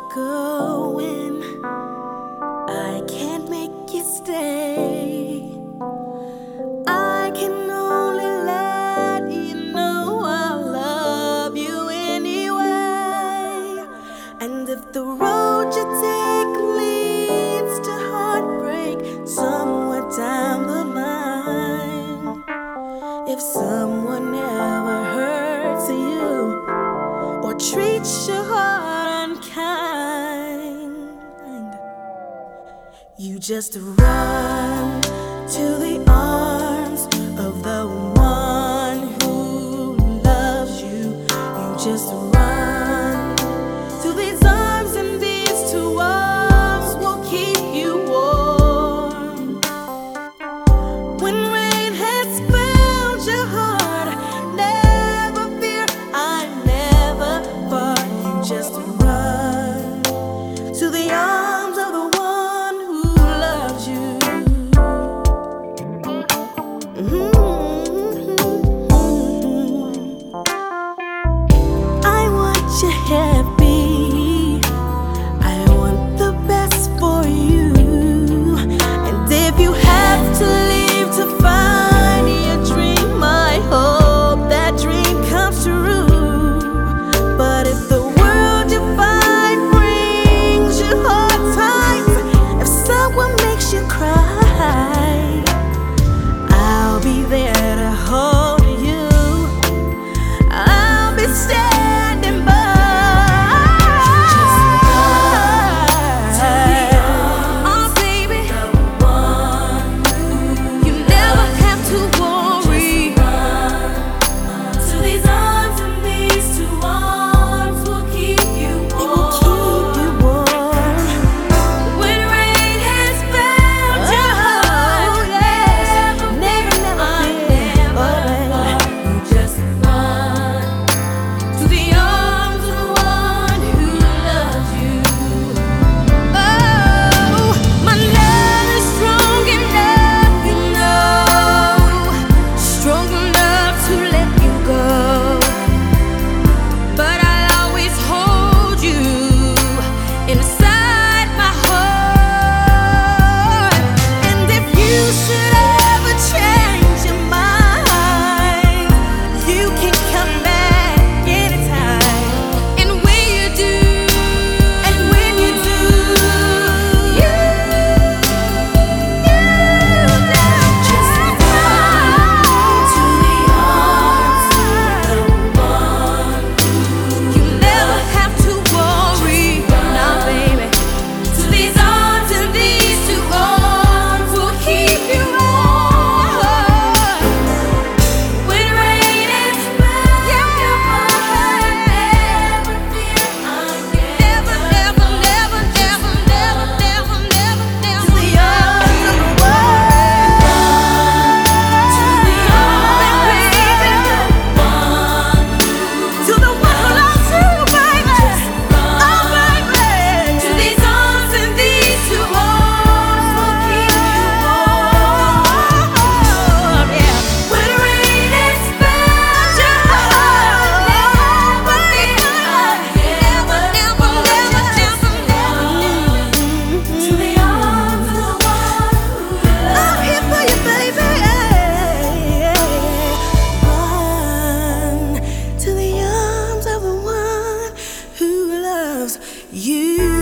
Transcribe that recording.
going. I can't make you stay. I can only let you know I love you anyway. And if the road you take leads to heartbreak somewhere down the line, if someone ever hurts you or treats your heart unkind, you just run to the arms of the one who loves you. You just run to these arms, and these two arms will keep you warm. When rain has filled your heart, never fear, I never part. You just run to the arms of the one who loves you. I want you happy. I want the best for you. And if you have to leave to find your dream, I hope that dream comes true. But if the world you find brings you hard times, if someone makes you cry, I'll be there to hold you. I'll be standing by. Oh, baby, you never have to worry. To these arms, and these two arms will keep you warm. When rain has found your heart, you just run to the arms of the one who loves you. Oh, my love is strong enough, you know, strong enough to let you go. But I'll always hold you inside my heart. And if you should ever change your mind, you can come back anytime. And when you do, you just run to the arms of the one. You never have to worry, now, baby. To these arms, and these two arms will keep you warm. When rain is found your heart, never fear, never, never, never, never, never, never, never, never. To the arms of the one. To the arms, baby. To the one who loves you, baby. Oh, baby. To these arms, and these two arms will keep you warm. Yeah. When rain has found your heart, never fear, never, never, never, never, never. To the arms of the one who loves you. I'm here for you, baby. Run to the arms of the one who loves you.